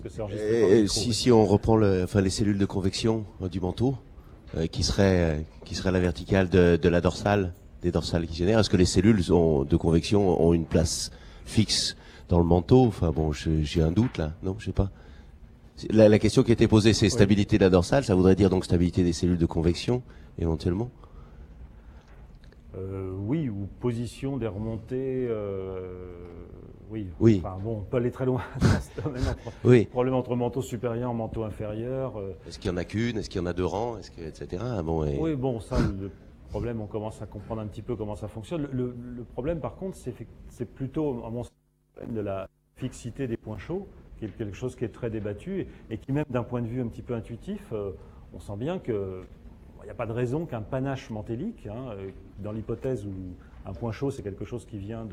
que c'est enregistré par le micro. Si on reprend les cellules de convection du manteau, qui serait la verticale de la dorsale, des dorsales qui génèrent, est-ce que les cellules de convection ont une place fixe dans le manteau? Enfin bon, j'ai un doute là, non, je sais pas. La question qui a été posée, c'est stabilité de la dorsale, ça voudrait dire donc stabilité des cellules de convection, éventuellement? Oui, ou position des remontées, oui. Oui. Enfin bon, on peut aller très loin. Oui. Problème entre manteau supérieur et manteau inférieur. Est-ce qu'il y en a qu'une? Est-ce qu'il y en a deux rangs? Etc. Bon, Oui, bon, ça, le problème, on commence à comprendre un petit peu comment ça fonctionne. Le problème, par contre, c'est plutôt, à mon sens, de la fixité des points chauds, qui est quelque chose qui est très débattu et qui, même d'un point de vue un petit peu intuitif, on sent bien que il n'y a pas de raison qu'un panache mantélique, dans l'hypothèse où un point chaud, c'est quelque chose qui vient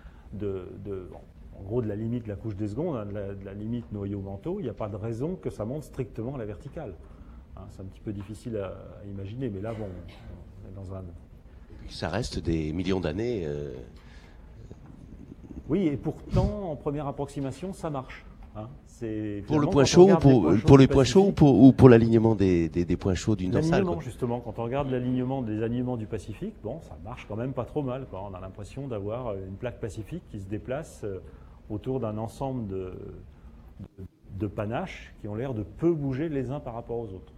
en gros de la limite de la couche des secondes, de la limite noyau-manteau, il n'y a pas de raison que ça monte strictement à la verticale. C'est un petit peu difficile à imaginer, mais là, bon, on est dans un... Ça reste des millions d'années. Oui, et pourtant, en première approximation, ça marche. Pour le point chaud, pour les points chauds ou pour l'alignement des points chauds d'une dorsale? L'alignement, justement, quand on regarde l'alignement des alignements du Pacifique, bon, ça marche quand même pas trop mal, quoi. On a l'impression d'avoir une plaque pacifique qui se déplace autour d'un ensemble de panaches qui ont l'air de peu bouger les uns par rapport aux autres.